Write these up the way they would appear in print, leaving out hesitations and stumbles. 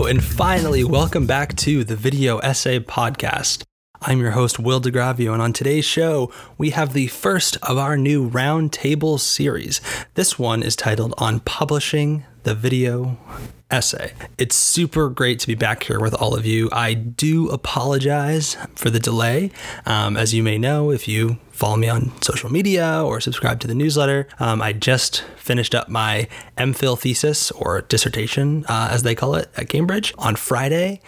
and finally, welcome back to the Video Essay Podcast. I'm your host, Will DeGravio, and on today's show, we have the first of our new Roundtable series. This one is titled On Publishing the Video Essay. It's super great to be back here with all of you. I do apologize for the delay. As you may know, if you follow me on social media or subscribe to the newsletter, I just finished up my MPhil thesis, or dissertation, as they call it, at Cambridge on Friday.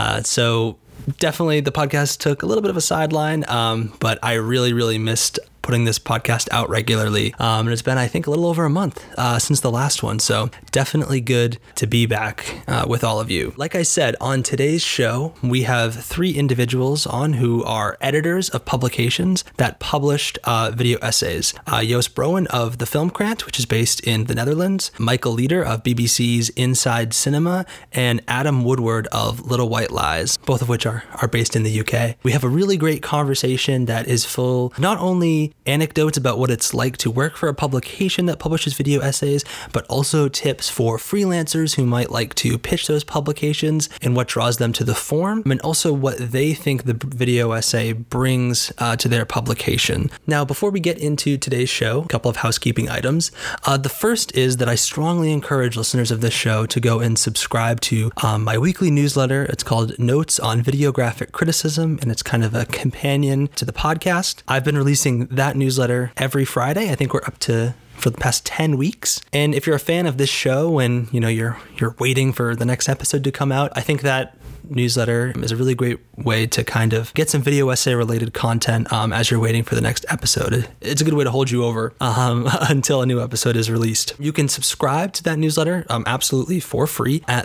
So definitely the podcast took a little bit of a sideline, but I really missed putting this podcast out regularly. And it's been, I think, a little over a month since the last one. So definitely good to be back with all of you. Like I said, on today's show, we have three individuals on who are editors of publications that published video essays. Joost Brouwen of The Filmkrant, which is based in the Netherlands, Michael Leader of BBC's Inside Cinema, and Adam Woodward of Little White Lies, both of which are based in the UK. We have a really great conversation that is full not only anecdotes about what it's like to work for a publication that publishes video essays, but also tips for freelancers who might like to pitch those publications and what draws them to the form, and also what they think the video essay brings to their publication. Now, before we get into today's show, a couple of housekeeping items. The first is that I strongly encourage listeners of this show to go and subscribe to my weekly newsletter. It's called Notes on Videographic Criticism, and it's kind of a companion to the podcast. I've been releasing that newsletter every Friday. I think we're up to for the past 10 weeks. And if you're a fan of this show and you're waiting for the next episode to come out, I think that newsletter is a really great way to kind of get some video essay related content as you're waiting for the next episode. It's a good way to hold you over until a new episode is released. You can subscribe to that newsletter absolutely for free at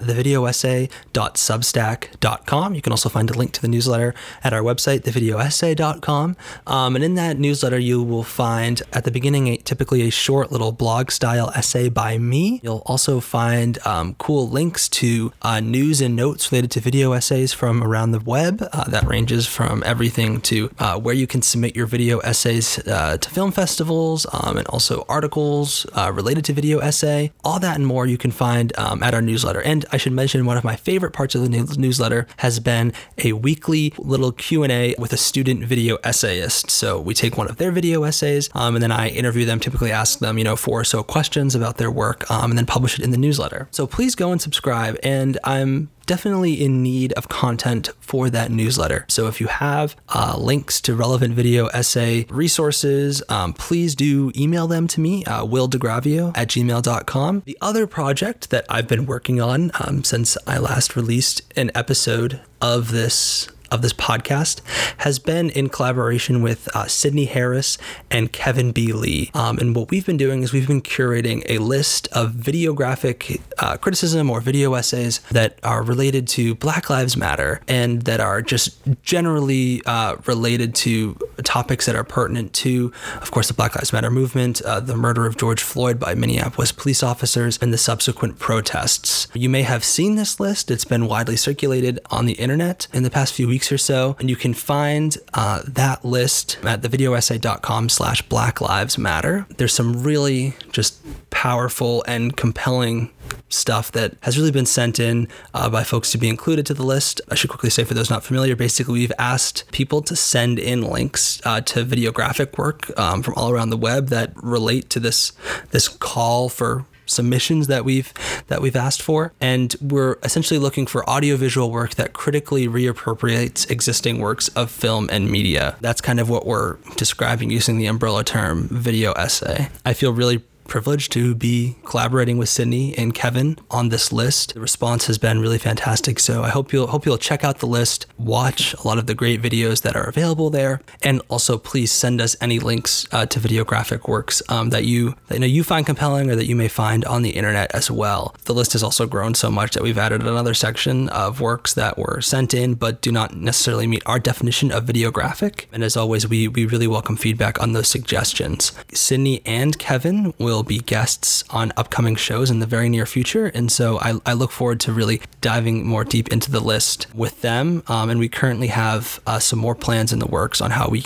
thevideoessay.substack.com. You can also find a link to the newsletter at our website, thevideoessay.com. And in that newsletter, you will find at the beginning typically a short little blog style essay by me. You'll also find cool links to news and notes related to video essays from around the web. That ranges from everything to where you can submit your video essays to film festivals, and also articles related to video essay. All that and more you can find at our newsletter. And I should mention, one of my favorite parts of the newsletter has been a weekly little Q&A with a student video essayist. So we take one of their video essays, and then I interview them, typically ask them 4 or so questions about their work, and then publish it in the newsletter. So please go and subscribe, and I'm definitely in need of content for that newsletter. So if you have links to relevant video essay resources, please do email them to me, willdegravio@gmail.com. The other project that I've been working on since I last released an episode of this podcast has been in collaboration with Sydney Harris and Kevin B. Lee. And what we've been doing is we've been curating a list of videographic criticism or video essays that are related to Black Lives Matter and that are just generally related to topics that are pertinent to, of course, the Black Lives Matter movement, the murder of George Floyd by Minneapolis police officers, and the subsequent protests. You may have seen this list. It's been widely circulated on the internet in the past few weeks or so, and you can find that list at thevideoessay.com/Black Lives Matter. There's some really just powerful and compelling stuff that has really been sent in by folks to be included to the list. I should quickly say, for those not familiar, basically we've asked people to send in links to videographic work from all around the web that relate to this call for submissions that we've asked for, and we're essentially looking for audiovisual work that critically reappropriates existing works of film and media. That's kind of what we're describing using the umbrella term video essay. I feel really privileged to be collaborating with Sydney and Kevin on this list. The response has been really fantastic, so I hope you'll check out the list, watch a lot of the great videos that are available there, and also please send us any links to videographic works that you find compelling or that you may find on the internet as well. The list has also grown so much that we've added another section of works that were sent in but do not necessarily meet our definition of videographic. And as always, we really welcome feedback on those suggestions. Sydney and Kevin will be guests on upcoming shows in the very near future, and so I look forward to really diving more deep into the list with them. And we currently have some more plans in the works on how we can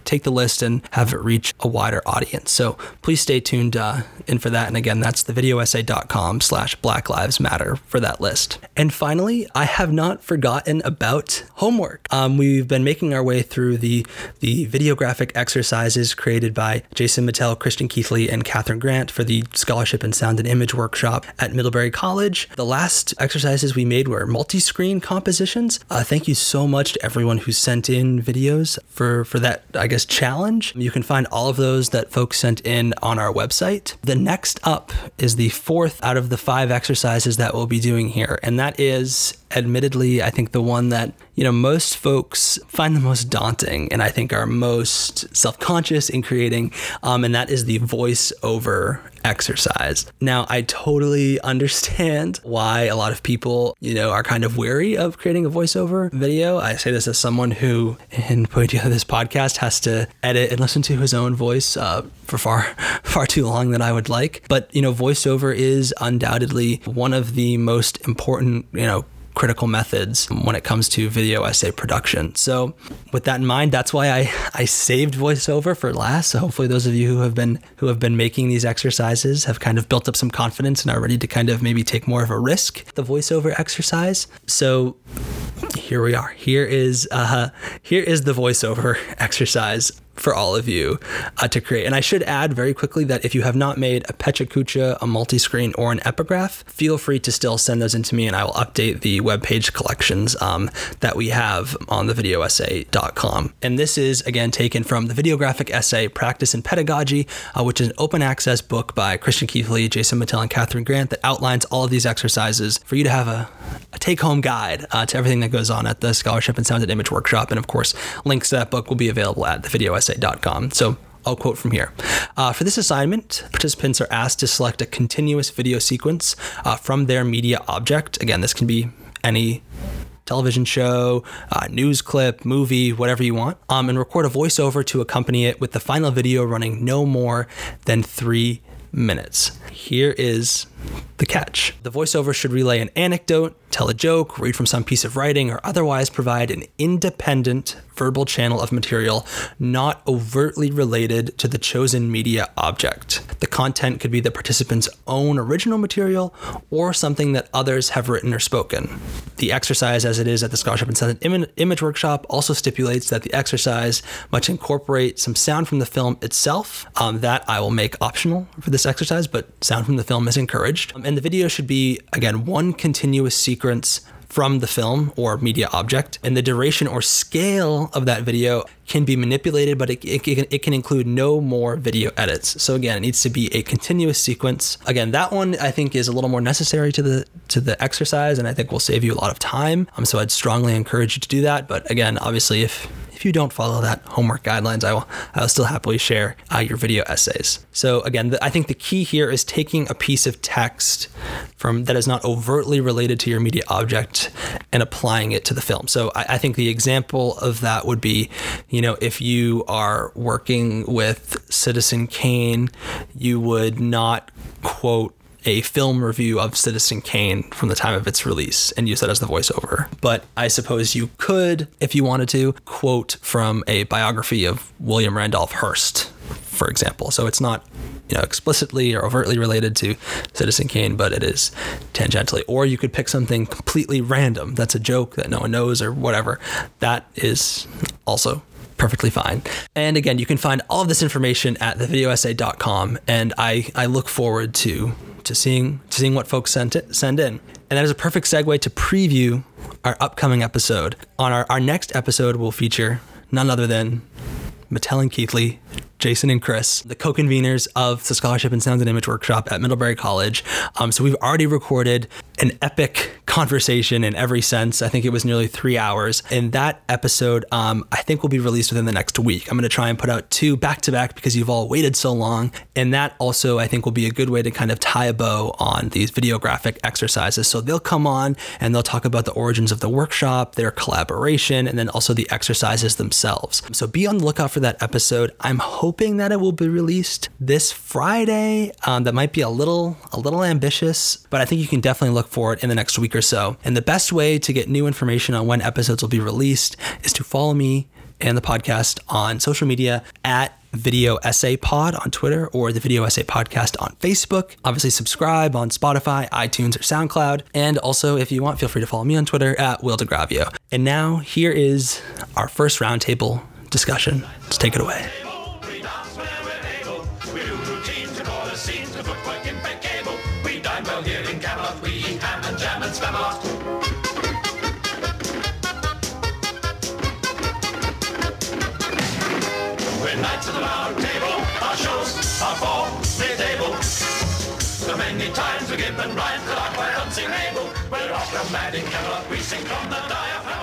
take the list and have it reach a wider audience. So please stay tuned in for that. And again, that's thevideoessay.com/Black Lives Matter for that list. And finally, I have not forgotten about homework. We've been making our way through the videographic exercises created by Jason Mattel, Christian Keithley, and Catherine Grant for the Scholarship in Sound and Image workshop at Middlebury College. The last exercises we made were multi-screen compositions. Thank you so much to everyone who sent in videos for that, I guess, challenge. You can find all of those that folks sent in on our website. The next up is the fourth out of the 5 exercises that we'll be doing here, and that is admittedly, I think the one that, most folks find the most daunting and I think are most self-conscious in creating, and that is the voiceover exercise. Now, I totally understand why a lot of people, are kind of wary of creating a voiceover video. I say this as someone who, in putting together this podcast, has to edit and listen to his own voice for far too long than I would like. But, voiceover is undoubtedly one of the most important, critical methods when it comes to video essay production. So with that in mind, that's why I saved voiceover for last. So hopefully those of you who have been making these exercises have kind of built up some confidence and are ready to kind of maybe take more of a risk, the voiceover exercise. So here we are. Here is the voiceover exercise for all of you to create. And I should add very quickly that if you have not made a PechaKucha, a multi-screen, or an epigraph, feel free to still send those in to me and I will update the webpage collections that we have on thevideoessay.com. And this is, again, taken from the Videographic Essay Practice and Pedagogy, which is an open access book by Christian Keithley, Jason Mattel, and Catherine Grant that outlines all of these exercises for you to have a take-home guide to everything that goes on at the Scholarship in Sound and Image workshop. And of course, links to that book will be available at thevideoessay.com. So I'll quote from here. For this assignment, participants are asked to select a continuous video sequence from their media object. Again, this can be any television show, news clip, movie, whatever you want, and record a voiceover to accompany it with the final video running no more than 3 minutes. Here is the catch. The voiceover should relay an anecdote, tell a joke, read from some piece of writing, or otherwise provide an independent verbal channel of material not overtly related to the chosen media object. The content could be the participant's own original material or something that others have written or spoken. The exercise, as it is at the Scholarship in Sound and Image workshop, also stipulates that the exercise must incorporate some sound from the film itself. That I will make optional for this exercise, but sound from the film is encouraged. And the video should be, again, one continuous sequence from the film or media object, and the duration or scale of that video can be manipulated, but it can include no more video edits. So again, it needs to be a continuous sequence. Again, that one I think is a little more necessary to the exercise, and I think will save you a lot of time. So I'd strongly encourage you to do that. But again, obviously, if you don't follow that homework guidelines, I will still happily share your video essays. So again, I think the key here is taking a piece of text that is not overtly related to your media object and applying it to the film. So I think the example of that would be, if you are working with Citizen Kane, you would not quote a film review of Citizen Kane from the time of its release and use that as the voiceover. But I suppose you could, if you wanted to, quote from a biography of William Randolph Hearst, for example. So it's not, explicitly or overtly related to Citizen Kane, but it is tangentially. Or you could pick something completely random. That's a joke that no one knows or whatever. That is also perfectly fine. And again, you can find all of this information at thevideoessay.com. And I look forward to seeing what folks send in. And that is a perfect segue to preview our upcoming episode. On our next episode, we'll feature none other than Mattel and Keithley, Jason and Chris, the co-conveners of the Scholarship in Sound and Image workshop at Middlebury College. So we've already recorded an epic conversation in every sense. I think it was nearly 3 hours. And that episode, I think will be released within the next week. I'm going to try and put out 2 back-to-back because you've all waited so long. And that also, I think, will be a good way to kind of tie a bow on these videographic exercises. So they'll come on and they'll talk about the origins of the workshop, their collaboration, and then also the exercises themselves. So be on the lookout for that episode. I'm hoping that it will be released this Friday. That might be a little ambitious, but I think you can definitely look for it in the next week or so. And the best way to get new information on when episodes will be released is to follow me and the podcast on social media at Video Essay Pod on Twitter or the Video Essay Podcast on Facebook. Obviously, subscribe on Spotify, iTunes, or SoundCloud. And also, if you want, feel free to follow me on Twitter at Will DeGravio. And now, here is our first roundtable discussion. Let's take it away. We're knights of the round table, our shows are for mid-able. So many times we're given rhymes that are quite unsingable. We're opera mad in Camelot, we sing from the diaphragm.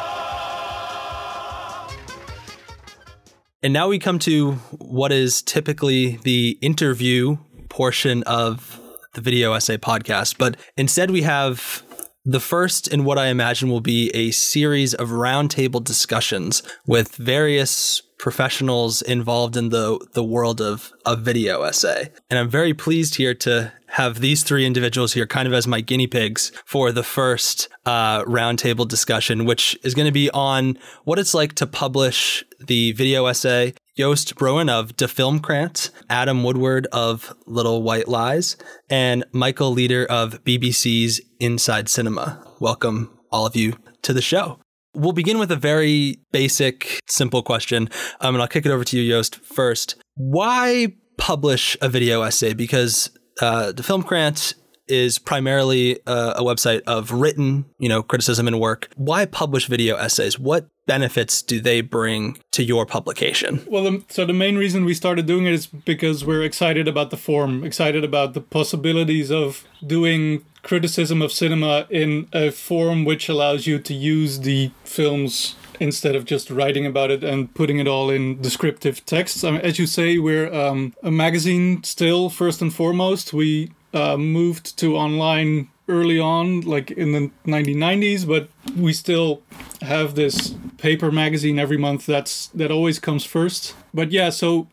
And now we come to what is typically the interview portion of the Video Essay Podcast, but instead we have the first in what I imagine will be a series of roundtable discussions with various professionals involved in the world of video essay. And I'm very pleased here to have these three individuals here kind of as my guinea pigs for the first roundtable discussion, which is going to be on what it's like to publish the video essay. Joost Brouwen of De Filmkrant, Adam Woodward of Little White Lies, and Michael Leader of BBC's Inside Cinema. Welcome, all of you, to the show. We'll begin with a very basic, simple question, and I'll kick it over to you, Joost, first. Why publish a video essay? Because De Filmkrant is primarily a website of written, criticism and work. Why publish video essays? What benefits do they bring to your publication? Well, so the main reason we started doing it is because we're excited about the form, excited about the possibilities of doing criticism of cinema in a form which allows you to use the films instead of just writing about it and putting it all in descriptive texts. I mean, as you say, we're a magazine still, first and foremost. We moved to online early on, like in the 1990s, but we still have this paper magazine every month that always comes first. But yeah, so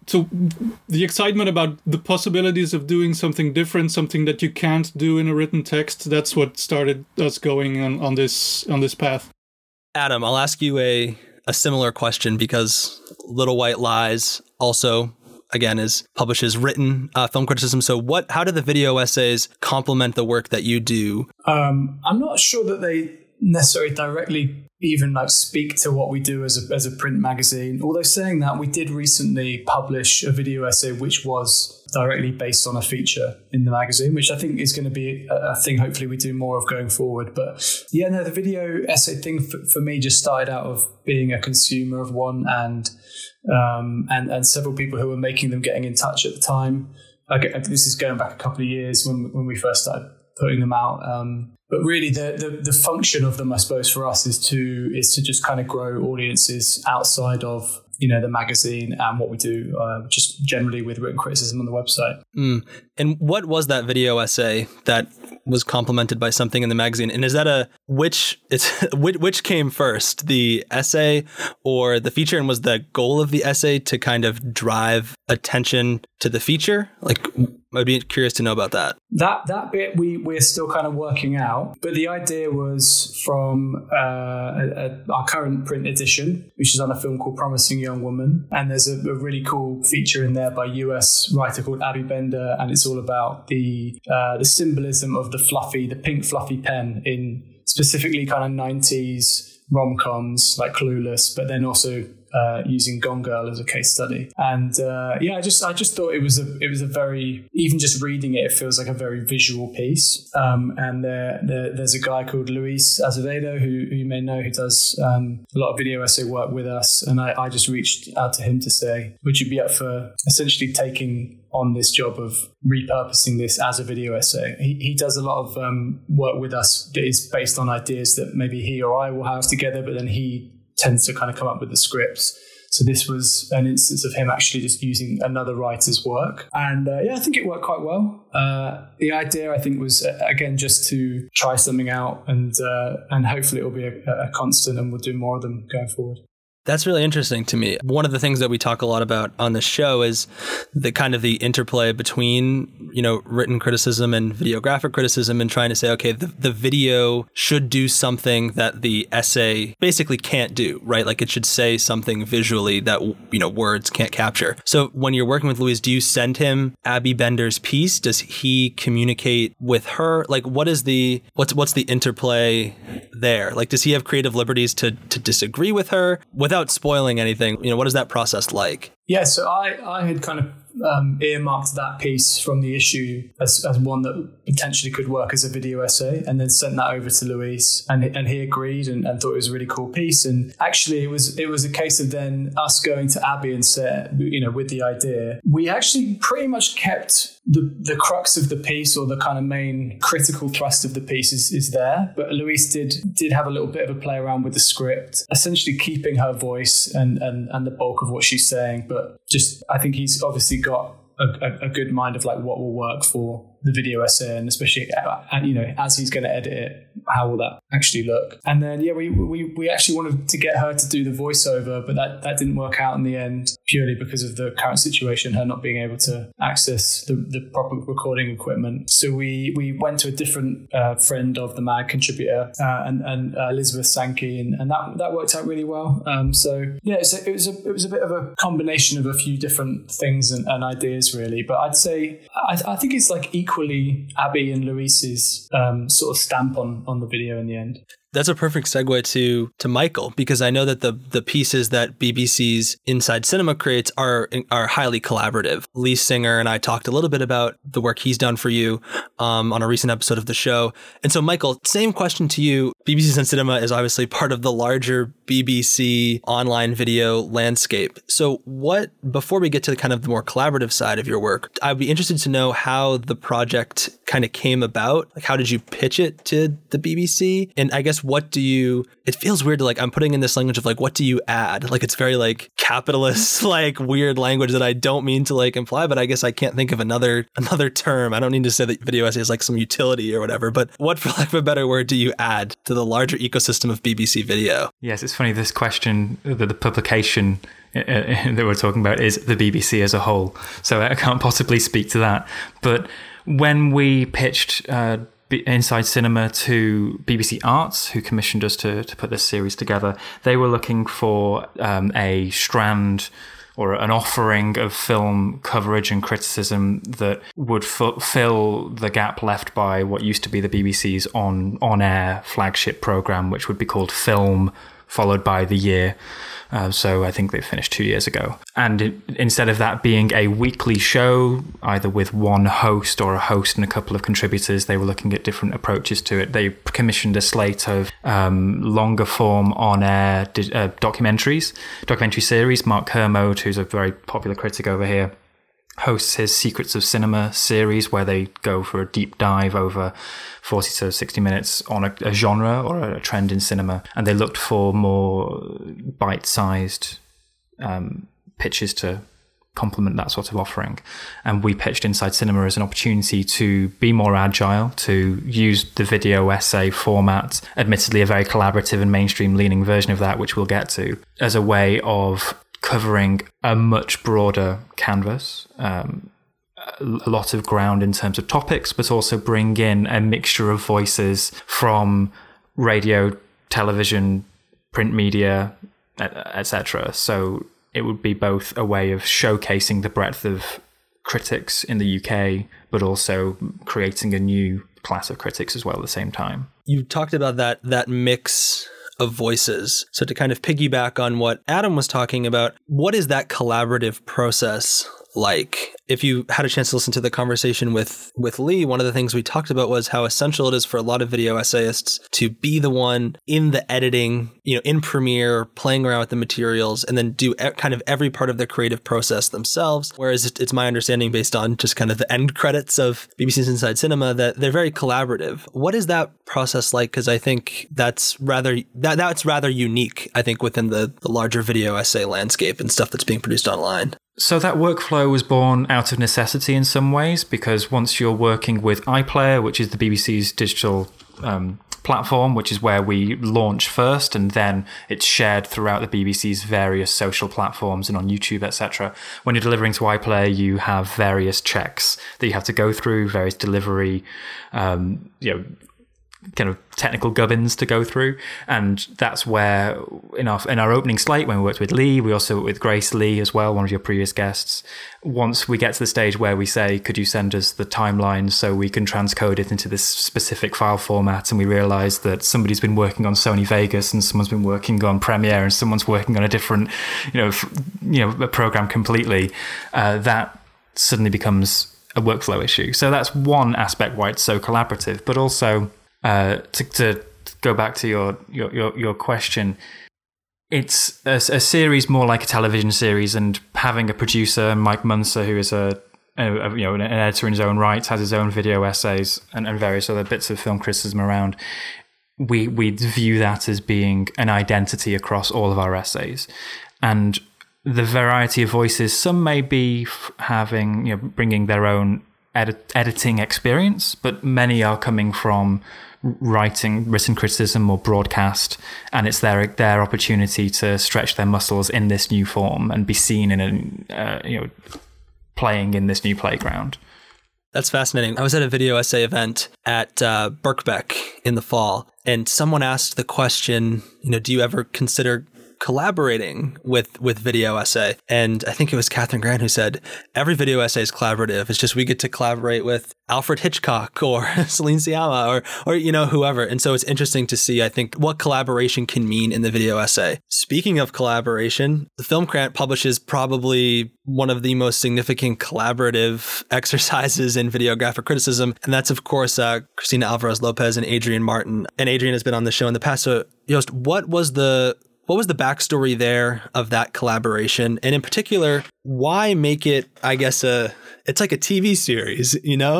the excitement about the possibilities of doing something different, something that you can't do in a written text, that's what started us going on this path. Adam, I'll ask you a similar question because Little White Lies also, again, publishes written film criticism. So how do the video essays complement the work that you do? I'm not sure that they necessarily directly even speak to what we do as a print magazine. Although saying that, we did recently publish a video essay which was directly based on a feature in the magazine, which I think is going to be a thing hopefully we do more of going forward. But yeah, no, the video essay thing for me just started out of being a consumer of one and several people who were making them getting in touch at the time. This is going back a couple of years when we first started putting them out. But really, the function of them, I suppose, for us is to just kind of grow audiences outside of the magazine and what we do, just generally with written criticism on the website. And what was that video essay that was complemented by something in the magazine? And is that which came first, the essay or the feature? And was the goal of the essay to kind of drive attention to the feature? I'd be curious to know about that. That bit we're still kind of working out, but the idea was from our current print edition, which is on a film called Promising Young Woman, and there's a really cool feature in there by a US writer called Abby Bender, and it's all about the symbolism of the pink fluffy pen in specifically kind of 90s rom-coms like Clueless, but then also using Gone Girl as a case study. And I just thought it was a very, even just reading it feels like a very visual piece. And there's a guy called Luis Azevedo who you may know, who does a lot of video essay work with us, and I just reached out to him to say, would you be up for essentially taking on this job of repurposing this as a video essay? He does a lot of work with us that is based on ideas that maybe he or I will have together, but then he tends to kind of come up with the scripts. So this was an instance of him actually just using another writer's work. And I think it worked quite well. The idea, I think, was, again, just to try something out and hopefully it will be a constant and we'll do more of them going forward. That's really interesting to me. One of the things that we talk a lot about on the show is the kind of the interplay between, written criticism and videographic criticism, and trying to say, okay, the video should do something that the essay basically can't do, right? Like it should say something visually that, words can't capture. So when you're working with Louise, do you send him Abby Bender's piece? Does he communicate with her? Like what's the interplay there? Like, does he have creative liberties to disagree with her? Without spoiling anything, what is that process like? Yeah, so I had kind of earmarked that piece from the issue as one that potentially could work as a video essay, and then sent that over to Luis, and he agreed and thought it was a really cool piece. And actually, it was a case of then us going to Abby and said, with the idea, we actually pretty much kept the crux of the piece, or the kind of main critical thrust of the piece is there, but Luis did have a little bit of a play around with the script, essentially keeping her voice and the bulk of what she's saying, but just I think he's obviously got a good mind of like what will work for the video essay, and especially as he's going to edit it, how will that actually look? And then we actually wanted to get her to do the voiceover, but that didn't work out in the end, purely because of the current situation, her not being able to access the proper recording equipment. So we went to a different friend of the MAG contributor, and Elizabeth Sankey, and that worked out really well. It was a bit of a combination of a few different things and ideas really, but I'd say I think it's like equally Abby and Luis's sort of stamp on the video in the end. That's a perfect segue to Michael, because I know that the pieces that BBC's Inside Cinema creates are highly collaborative. Lee Singer and I talked a little bit about the work he's done for you on a recent episode of the show. And so, Michael, same question to you. BBC Inside Cinema is obviously part of the larger BBC online video landscape. So before we get to the more collaborative side of your work, I'd be interested to know how the project kind of came about. Like, how did you pitch it to the BBC? And I guess it feels weird to I'm putting in this language of what do you add? Like, it's very capitalist, weird language that I don't mean to imply, but I guess I can't think of another term. I don't need to say that video essay is some utility or whatever, but what, for lack of a better word, do you add to the larger ecosystem of BBC video? Yes, it's funny, this question, the publication that we're talking about is the BBC as a whole. So I can't possibly speak to that. But when we pitched Inside Cinema to BBC Arts, who commissioned us to put this series together, they were looking for a strand or an offering of film coverage and criticism that would fill the gap left by what used to be the BBC's on-air flagship programme, which would be called Film, followed by The Year. So I think they finished 2 years ago. And instead of that being a weekly show, either with one host or a host and a couple of contributors, they were looking at different approaches to it. They commissioned a slate of longer form on-air documentary series. Mark Kermode, who's a very popular critic over here, hosts his Secrets of Cinema series, where they go for a deep dive over 40 to 60 minutes on a genre or a trend in cinema. And they looked for more bite-sized pitches to complement that sort of offering. And we pitched Inside Cinema as an opportunity to be more agile, to use the video essay format, admittedly a very collaborative and mainstream-leaning version of that, which we'll get to, as a way of covering a much broader canvas, a lot of ground in terms of topics, but also bring in a mixture of voices from radio, television, print media, etc. So it would be both a way of showcasing the breadth of critics in the UK, but also creating a new class of critics as well at the same time. You talked about that mix of voices. So to kind of piggyback on what Adam was talking about, what is that collaborative process like? If you had a chance to listen to the conversation with Lee, one of the things we talked about was how essential it is for a lot of video essayists to be the one in the editing, in Premiere, playing around with the materials, and then do kind of every part of the creative process themselves. Whereas it's my understanding, based on just kind of the end credits of BBC's Inside Cinema, that they're very collaborative. What is that process like? Because I think that's rather unique, I think, within the larger video essay landscape and stuff that's being produced online. So that workflow was born out of necessity in some ways, because once you're working with iPlayer, which is the BBC's digital platform, which is where we launch first, and then it's shared throughout the BBC's various social platforms and on YouTube, etc. When you're delivering to iPlayer, you have various checks that you have to go through, various delivery, kind of technical gubbins to go through, and that's where in our opening slate, when we worked with Lee, we also worked with Grace Lee as well, one of your previous guests. Once we get to the stage where we say, could you send us the timeline so we can transcode it into this specific file format, and we realize that somebody's been working on Sony Vegas and someone's been working on Premiere and someone's working on a different a program completely, that suddenly becomes a workflow issue. So that's one aspect why it's so collaborative. But also to go back to your question, it's a series more like a television series, and having a producer, Mike Munzer, who is an editor in his own right, has his own video essays and various other bits of film criticism around. We view that as being an identity across all of our essays, and the variety of voices. Some may be bringing their own editing experience, but many are coming from written criticism or broadcast, and it's their opportunity to stretch their muscles in this new form and be seen in playing in this new playground. That's fascinating. I was at a video essay event at Birkbeck in the fall, and someone asked the question, do you ever consider collaborating with video essay? And I think it was Catherine Grant who said, every video essay is collaborative. It's just we get to collaborate with Alfred Hitchcock or Celine Sciamma or whoever. And so it's interesting to see, I think, what collaboration can mean in the video essay. Speaking of collaboration, the Film Grant publishes probably one of the most significant collaborative exercises in videographic criticism. And that's, of course, Cristina Alvarez Lopez and Adrian Martin. And Adrian has been on the show in the past. So, Joost, what was the backstory there of that collaboration? And in particular, why make it, I guess, it's like a TV series,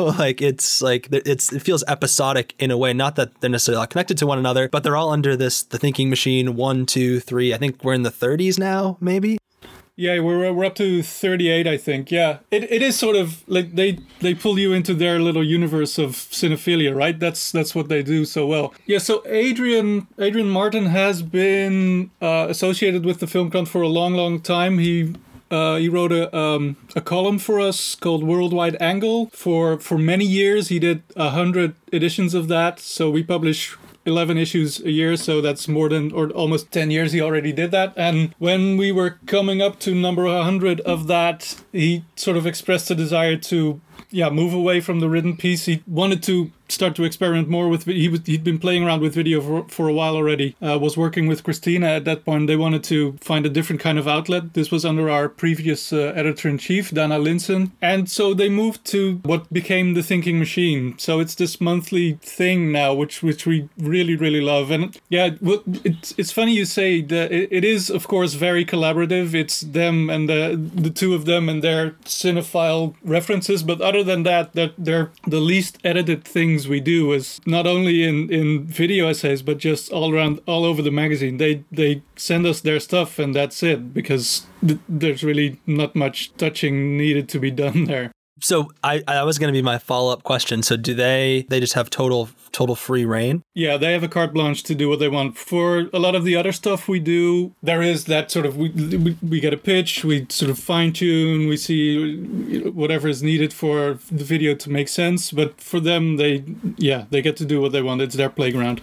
it feels episodic in a way, not that they're necessarily all connected to one another, but they're all under the Thinking Machine 1, 2, 3. I think we're in the 30s now, maybe. Yeah, we're up to 38, I think. Yeah, it is sort of like they pull you into their little universe of cinephilia, right? That's what they do so well. Yeah, so Adrian Martin has been associated with the Film Grant for a long, long time. He wrote a column for us called Worldwide Angle for many years. He did 100 editions of that. So we publish 11 issues a year, so that's more than, or almost 10 years he already did that. And when we were coming up to number 100 of that, he sort of expressed a desire to move away from the written piece. He wanted to start to experiment more with he'd been playing around with video for a while already. Was working with Christina at that point. They wanted to find a different kind of outlet. This was under our previous editor-in-chief, Dana Linson. And so they moved to what became the Thinking Machine. So it's this monthly thing now, which we really, really love. And it's funny you say that it is, of course, very collaborative. It's them and the two of them and their cinephile references. But other than that, they're the least edited things we do is not only in video essays, but just all over the magazine. They send us their stuff and that's it, because there's really not much touching needed to be done there. So I was going to be my follow-up question. So do they just have total free reign? Yeah, they have a carte blanche to do what they want. For a lot of the other stuff we do, there is that sort of, we get a pitch, we sort of fine-tune, we see whatever is needed for the video to make sense. But for them, they get to do what they want. It's their playground.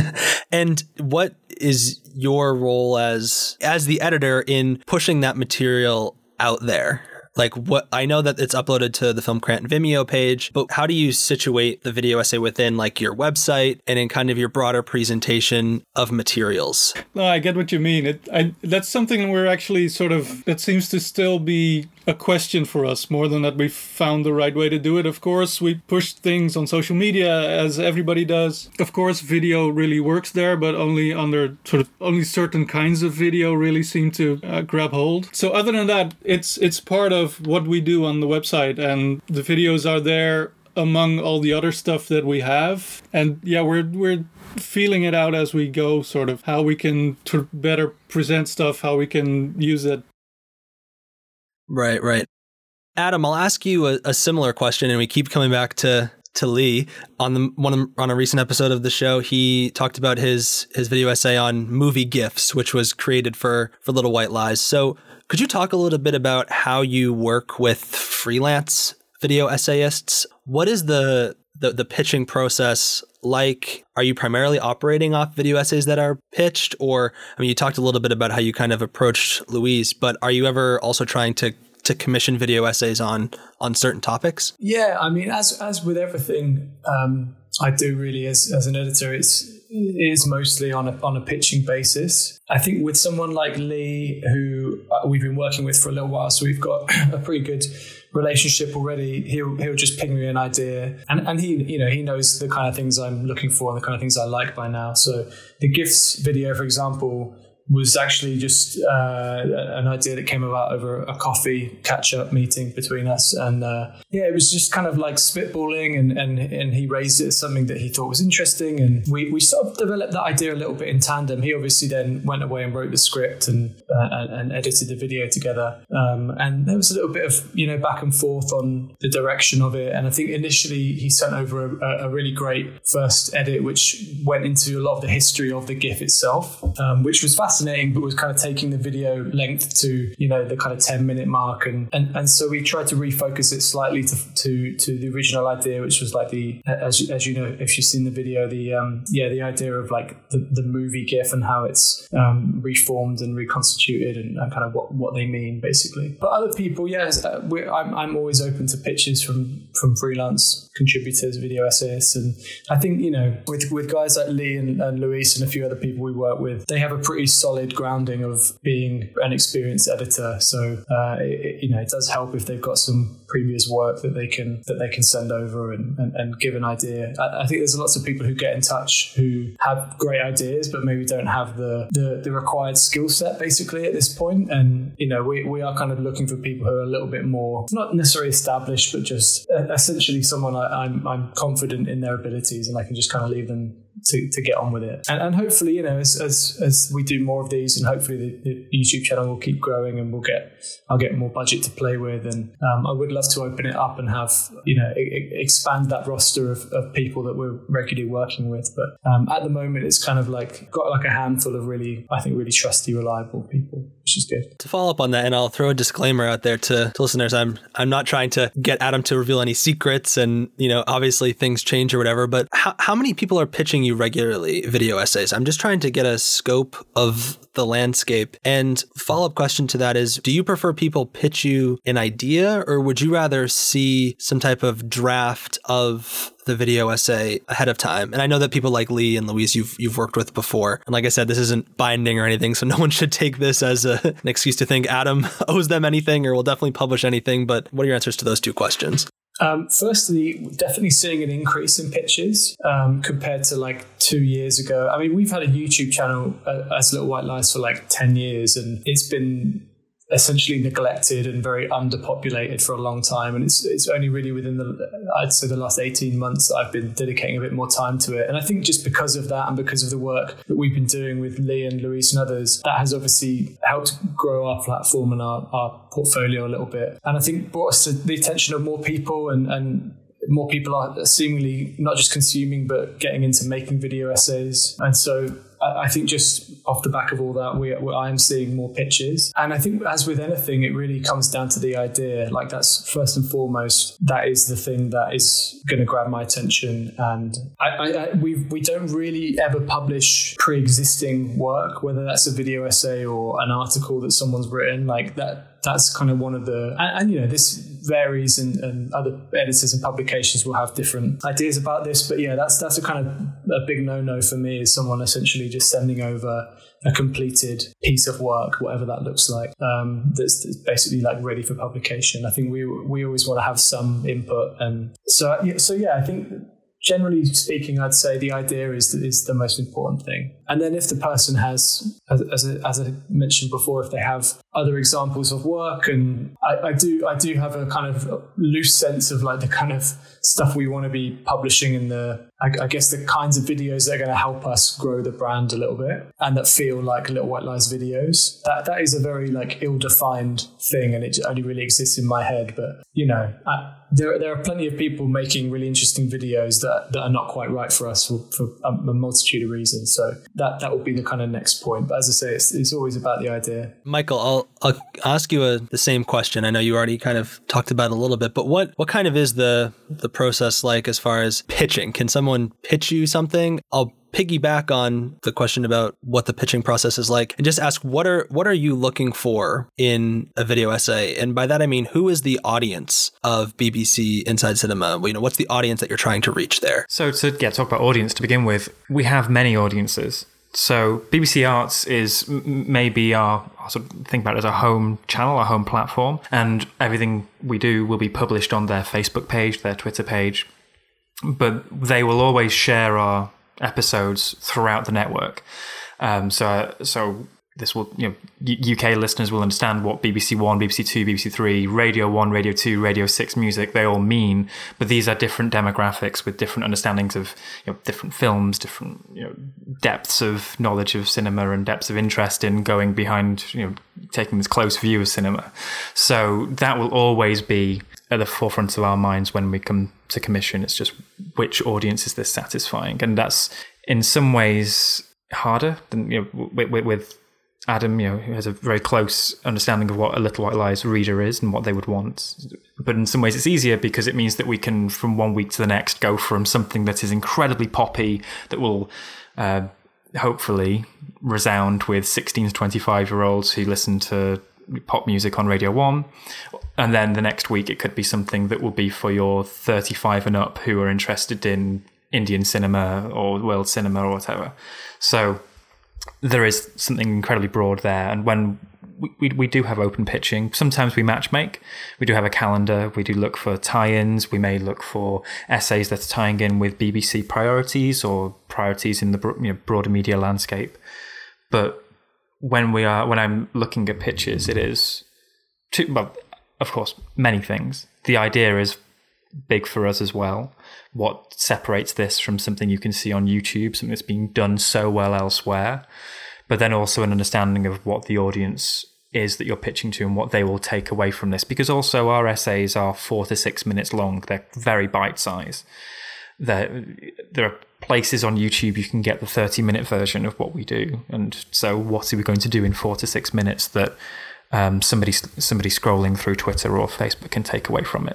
And what is your role as the editor in pushing that material out there? Like, what I know that it's uploaded to the Film Grant Vimeo page, but how do you situate the video essay within like your website and in kind of your broader presentation of materials? No, I get what you mean. That's something we're actually that seems to still be a question for us more than that we've found the right way to do it. Of course, we push things on social media as everybody does. Of course, video really works there, but only certain kinds of video really seem to grab hold. So other than that, it's part of what we do on the website, and the videos are there among all the other stuff that we have. And we're feeling it out as we go, sort of how we can better present stuff, how we can use it. Right. Adam, I'll ask you a similar question, and we keep coming back to to Lee on a recent episode of the show. He talked about his video essay on movie GIFs, which was created for Little White Lies. So could you talk a little bit about how you work with freelance video essayists? What is the pitching process like? Are you primarily operating off video essays that are pitched? Or, I mean, you talked a little bit about how you kind of approached Louise, but are you ever also trying to commission video essays on certain topics? Yeah, I mean, as with everything I do really as an editor, it is mostly on a pitching basis. I think with someone like Lee, who we've been working with for a little while, so we've got a pretty good relationship already. He'll just ping me an idea, and he knows the kind of things I'm looking for and the kind of things I like by now. So the GIFs video, for example, was actually just an idea that came about over a coffee catch-up meeting between us. And it was just kind of like spitballing, and he raised it as something that he thought was interesting. And we sort of developed that idea a little bit in tandem. He obviously then went away and wrote the script and edited the video together. And there was a little bit of, back and forth on the direction of it. And I think initially he sent over a really great first edit, which went into a lot of the history of the GIF itself, which was fascinating, but was kind of taking the video length to the kind of 10-minute mark, and so we tried to refocus it slightly to the original idea, which was like the as you know, if you've seen the video, the idea of like the movie GIF and how it's reformed and reconstituted and kind of what they mean basically. But other people, I'm always open to pitches from freelance contributors, video essayists, and I think with guys like Lee and Luis and a few other people we work with, they have a pretty solid grounding of being an experienced editor. So it does help if they've got some previous work that they can send over and give an idea. I think there's lots of people who get in touch who have great ideas, but maybe don't have the required skill set basically at this point. And we are kind of looking for people who are a little bit more, not necessarily established, but just essentially someone I'm confident in their abilities, and I can just kind of leave them to get on with it. And hopefully, as we do more of these, and hopefully the YouTube channel will keep growing, and I'll get more budget to play with, and I would love to open it up and have expand that roster of people that we're regularly working with. But at the moment, it's kind of like got like a handful of really trusty, reliable people, which is good. To follow up on that, and I'll throw a disclaimer out there to listeners, I'm not trying to get Adam to reveal any secrets, and obviously things change or whatever, but how many people are pitching you regularly video essays? I'm just trying to get a scope of the landscape. And follow-up question to that is, do you prefer people pitch you an idea, or would you rather see some type of draft of the video essay ahead of time? And I know that people like Lee and Louise you've worked with before, and like I said, this isn't binding or anything, so no one should take this as an excuse to think Adam owes them anything or will definitely publish anything. But what are your answers to those two questions? Firstly, definitely seeing an increase in pitches compared to like 2 years ago. I mean, we've had a YouTube channel as Little White Lies for like 10 years, and it's been essentially neglected and very underpopulated for a long time. And it's only really within the last 18 months that I've been dedicating a bit more time to it. And I think just because of that, and because of the work that we've been doing with Lee and Luis and others, that has obviously helped grow our platform and our portfolio a little bit. And I think brought us to the attention of more people, and more people are seemingly not just consuming, but getting into making video essays. And so I think just off the back of all that, I am seeing more pitches. And I think, as with anything, it really comes down to the idea. Like, that's first and foremost, that is the thing that is going to grab my attention. And we don't really ever publish pre-existing work, whether that's a video essay or an article that someone's written. Like that's kind of one of the, and this varies, and other editors and publications will have different ideas about this. But yeah, that's a kind of a big no-no for me, is someone essentially just sending over a completed piece of work, whatever that looks like, that's basically like ready for publication. I think we always want to have some input. And so I think generally speaking, I'd say the idea is the most important thing. And then if the person has, as I mentioned before, if they have other examples of work, and I do have a kind of loose sense of like the kind of stuff we want to be publishing and I guess the kinds of videos that are going to help us grow the brand a little bit and that feel like Little White Lies videos. That is a very like ill-defined thing, and it only really exists in my head. But there are plenty of people making really interesting videos that are not quite right for us for a multitude of reasons. So that will be the kind of next point. But as I say, it's always about the idea. Michael, I'll ask you the same question. I know you already kind of talked about it a little bit, but what kind of is the process like as far as pitching? Can someone pitch you something? I'll piggyback on the question about what the pitching process is like and just ask what are you looking for in a video essay? And by that I mean, who is the audience of BBC Inside Cinema? What's the audience that you're trying to reach there? So to talk about audience to begin with, we have many audiences. So BBC Arts is maybe I sort of think about it as a home channel, a home platform, and everything we do will be published on their Facebook page, their Twitter page, but they will always share our episodes throughout the network. So this will, UK listeners will understand what BBC One, BBC Two, BBC Three, Radio 1, Radio 2, Radio 6 music, they all mean, but these are different demographics with different understandings of different films, different depths of knowledge of cinema and depths of interest in going behind, taking this close view of cinema. So that will always be at the forefront of our minds when we come to commission. It's just which audience is this satisfying, and that's in some ways harder than with Adam, who has a very close understanding of what a Little White Lies reader is and what they would want. But in some ways it's easier because it means that we can, from one week to the next, go from something that is incredibly poppy, that will hopefully resound with 16 to 25-year-olds who listen to pop music on Radio 1. And then the next week it could be something that will be for your 35 and up who are interested in Indian cinema or world cinema or whatever. So there is something incredibly broad there. And when we do have open pitching, sometimes we matchmake. We do have a calendar. We do look for tie-ins. We may look for essays that are tying in with BBC priorities or priorities in the broader media landscape. But when I'm looking at pitches, it is of course, many things. The idea is big for us as well. What separates this from something you can see on YouTube, something that's being done so well elsewhere, but then also an understanding of what the audience is that you're pitching to and what they will take away from this. Because also our essays are 4 to 6 minutes long. They're very bite-sized. There are places on YouTube you can get the 30-minute version of what we do. And so what are we going to do in 4 to 6 minutes that somebody scrolling through Twitter or Facebook can take away from it?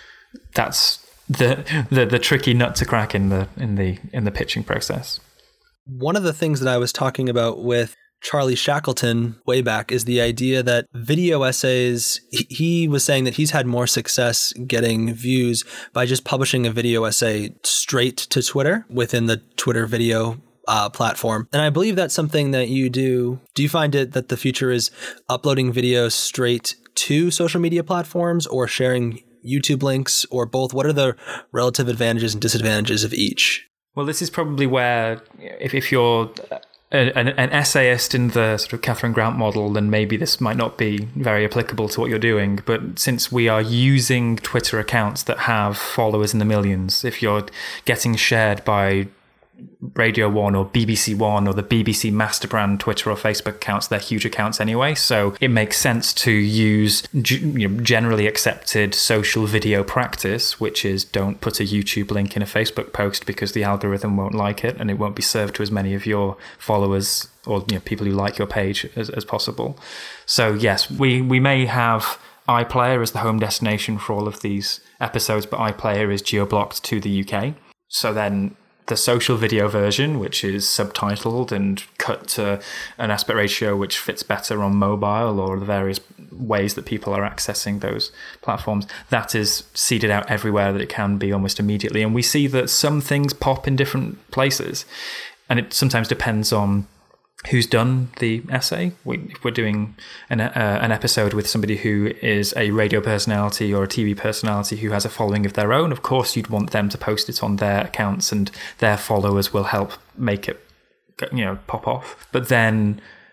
That's the tricky nut to crack in the pitching process. One of the things that I was talking about with Charlie Shackleton way back is the idea that video essays, he was saying that he's had more success getting views by just publishing a video essay straight to Twitter within the Twitter video platform. And I believe that's something that you do. Do you find it that the future is uploading videos straight to social media platforms or sharing YouTube links or both? What are the relative advantages and disadvantages of each? Well, this is probably where if you're an essayist in the sort of Catherine Grant model, then maybe this might not be very applicable to what you're doing. But since we are using Twitter accounts that have followers in the millions, if you're getting shared by Radio 1 or BBC One or the BBC master brand Twitter or Facebook accounts, they're huge accounts anyway. So it makes sense to use generally accepted social video practice, which is don't put a YouTube link in a Facebook post because the algorithm won't like it and it won't be served to as many of your followers or people who like your page as possible. So yes, we may have iPlayer as the home destination for all of these episodes, but iPlayer is geo-blocked to the UK. So then the social video version, which is subtitled and cut to an aspect ratio which fits better on mobile or the various ways that people are accessing those platforms, that is seeded out everywhere that it can be almost immediately. And we see that some things pop in different places, and it sometimes depends on who's done the essay. If we're doing an episode with somebody who is a radio personality or a TV personality who has a following of their own, of course you'd want them to post it on their accounts and their followers will help make it pop off. But then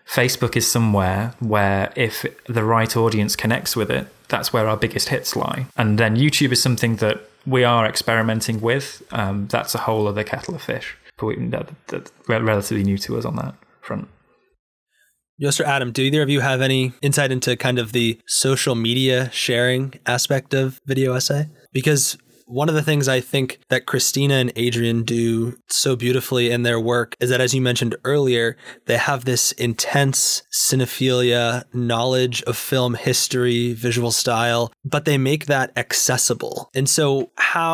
Facebook is somewhere where if the right audience connects with it, that's where our biggest hits lie. And then YouTube is something that we are experimenting with. That's a whole other kettle of fish. But that's relatively new to us on that front. Joost or Adam, do either of you have any insight into kind of the social media sharing aspect of Video Essay? Because one of the things I think that Christina and Adrian do so beautifully in their work is that, as you mentioned earlier, they have this intense cinephilia, knowledge of film history, visual style, but they make that accessible. And so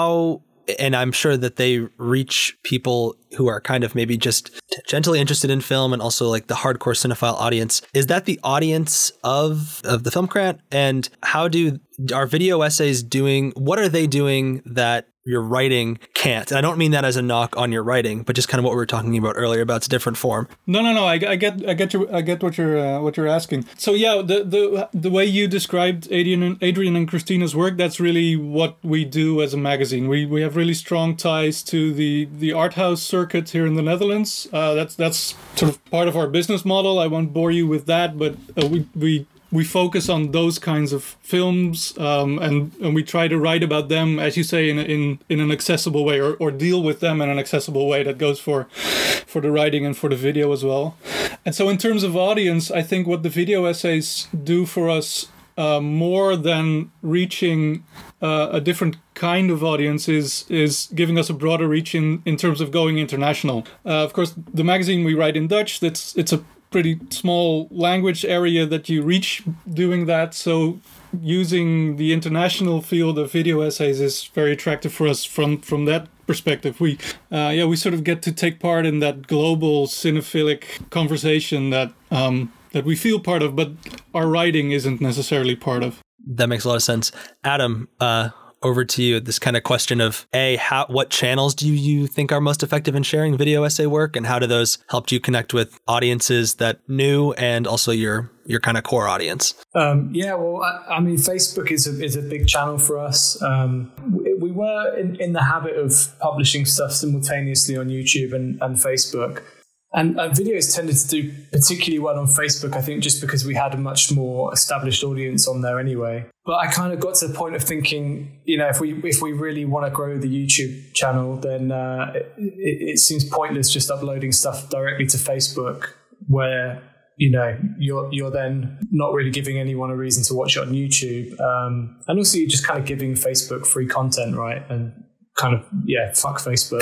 and I'm sure that they reach people who are kind of maybe just gently interested in film and also like the hardcore cinephile audience. Is that the audience of the Filmcrant? And are Video Essays doing, what are they doing that your writing can't? And I don't mean that as a knock on your writing, but just kind of what we were talking about earlier about its different form. No. I get what you're asking. So yeah, the way you described Adrian and Christina's work, that's really what we do as a magazine. We have really strong ties to the art house circuit here in the Netherlands. That's sort of part of our business model. I won't bore you with that, but we focus on those kinds of films, and we try to write about them, as you say, in an accessible way, or deal with them in an accessible way that goes for the writing and for the video as well. And so in terms of audience, I think what the Video Essays do for us, more than reaching a different kind of audience, is giving us a broader reach in terms of going international. Of course, the magazine we write in Dutch, it's a pretty small language area that you reach doing that. So using the international field of Video Essays is very attractive for us from that perspective. We sort of get to take part in that global cinephilic conversation that we feel part of, but our writing isn't necessarily part of. That makes a lot of sense. Adam, over to you. This kind of question of what channels do you think are most effective in sharing Video Essay work, and how do those help you connect with audiences that new and also your kind of core audience? I mean, Facebook is a big channel for us. We were in the habit of publishing stuff simultaneously on YouTube and Facebook. And videos tended to do particularly well on Facebook, I think, just because we had a much more established audience on there anyway. But I kind of got to the point of thinking, if we really want to grow the YouTube channel, then it seems pointless just uploading stuff directly to Facebook, where you're then not really giving anyone a reason to watch it on YouTube, and also you're just kind of giving Facebook free content, right? And kind of, fuck Facebook.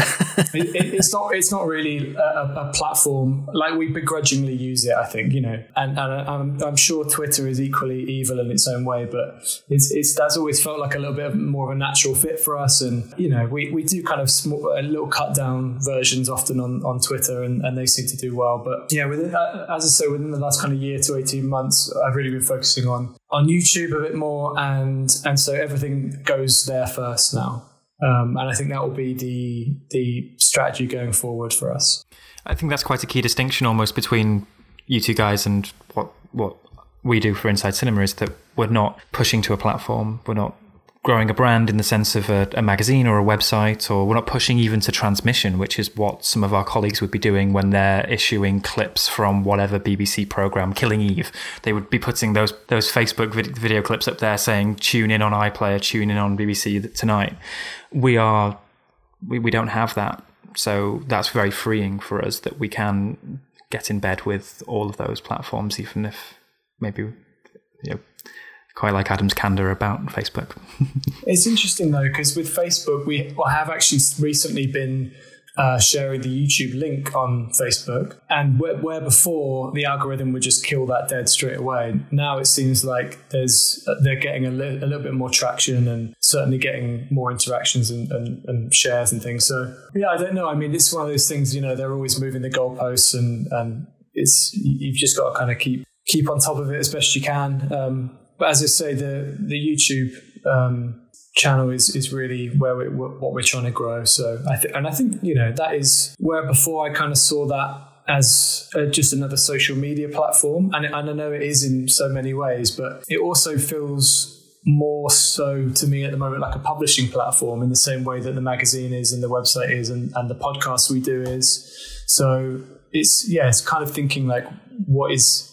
It's not really a platform. Like, we begrudgingly use it, I think, and I'm sure Twitter is equally evil in its own way, but that's always felt like a little bit more of a natural fit for us. And we do kind of little cut down versions often on Twitter, and they seem to do well. But within the last kind of year to 18 months, I've really been focusing on YouTube a bit more, and so everything goes there first now. And I think that will be the strategy going forward for us. I think that's quite a key distinction almost between you two guys and what we do for Inside Cinema, is that we're not pushing to a platform. We're not growing a brand in the sense of a magazine or a website, or we're not pushing even to transmission, which is what some of our colleagues would be doing when they're issuing clips from whatever BBC programme, Killing Eve. They would be putting those Facebook video clips up there saying, tune in on iPlayer, tune in on BBC Tonight. We don't have that. So that's very freeing for us, that we can get in bed with all of those platforms, even if maybe, quite like Adam's candor about Facebook. It's interesting though, because with Facebook, we have actually recently been sharing the YouTube link on Facebook, and where before the algorithm would just kill that dead straight away, now it seems like they're getting a little bit more traction, and certainly getting more interactions and shares and things. So I don't know. I mean, it's one of those things. They're always moving the goalposts, and you've just got to kind of keep on top of it as best you can. But as I say, the YouTube channel is really what we're trying to grow. So I think that is where before I kind of saw that as just another social media platform, and I know it is in so many ways, but it also feels more so to me at the moment like a publishing platform, in the same way that the magazine is and the website is and the podcast we do is. So it's kind of thinking like what is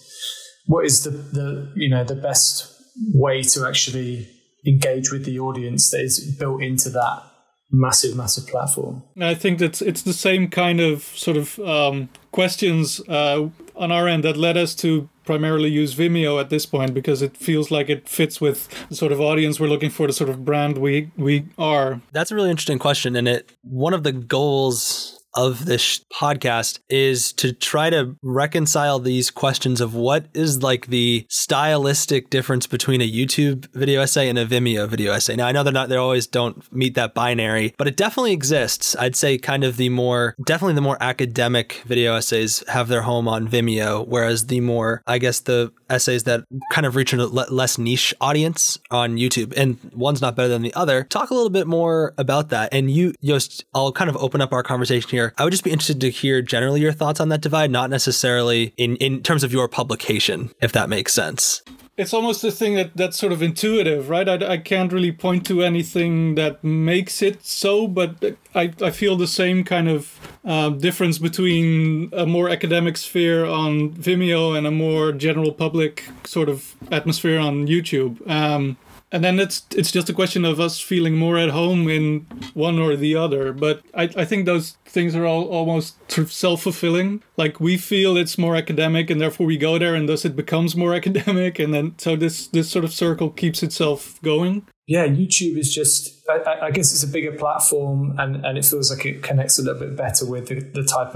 the best way to actually engage with the audience that is built into that massive platform. I think that it's the same kind of sort of questions on our end that led us to primarily use Vimeo at this point, because it feels like it fits with the sort of audience we're looking for, the sort of brand we are. That's a really interesting question, and one of the goals of this podcast is to try to reconcile these questions of what is like the stylistic difference between a YouTube video essay and a Vimeo video essay. Now, I know they always don't meet that binary, but it definitely exists. I'd say kind of the more academic video essays have their home on Vimeo, whereas the more, I guess, the essays that kind of reach a less niche audience on YouTube, and one's not better than the other. Talk a little bit more about that. And you, Joost, I'll kind of open up our conversation here. I would just be interested to hear generally your thoughts on that divide, not necessarily in terms of your publication, if that makes sense. It's almost a thing that's sort of intuitive, right? I can't really point to anything that makes it so, but I feel the same kind of difference between a more academic sphere on Vimeo and a more general public sort of atmosphere on YouTube. And then it's just a question of us feeling more at home in one or the other. But I think those things are all almost sort of self-fulfilling. Like, we feel it's more academic and therefore we go there, and thus it becomes more academic. And then so this sort of circle keeps itself going. Yeah, YouTube is just, I guess it's a bigger platform, and it feels like it connects a little bit better with the type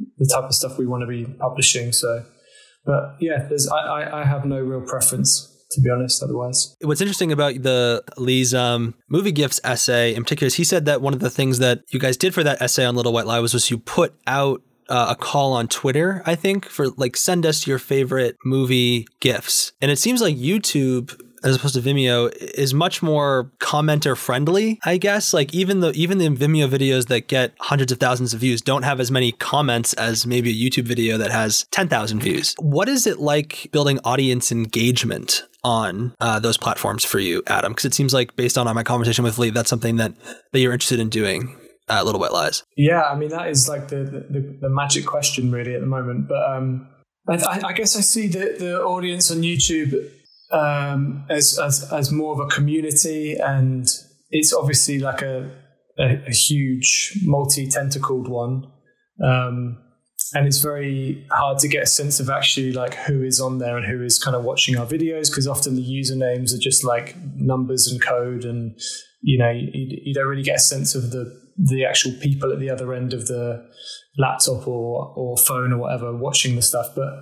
of stuff we want to be publishing. So, but yeah, I have no real preference, to be honest, otherwise. What's interesting about Lee's movie gifts essay in particular is he said that one of the things that you guys did for that essay on Little White Lie was you put out a call on Twitter, I think, for like, send us your favorite movie gifts. And it seems like YouTube, as opposed to Vimeo, is much more commenter friendly, I guess. Like, even the Vimeo videos that get hundreds of thousands of views don't have as many comments as maybe a YouTube video that has 10,000 views. What is it like building audience engagement on those platforms for you, Adam? Because it seems like, based on my conversation with Lee, that's something that you're interested in doing at Little White Lies. Yeah, I mean, that is like the magic question really at the moment. But I guess I see the audience on YouTube as more of a community, and it's obviously like a huge multi-tentacled one. And it's very hard to get a sense of actually like who is on there and who is kind of watching our videos, because often the usernames are just like numbers and code, and you don't really get a sense of the actual people at the other end of the laptop or phone or whatever watching the stuff. But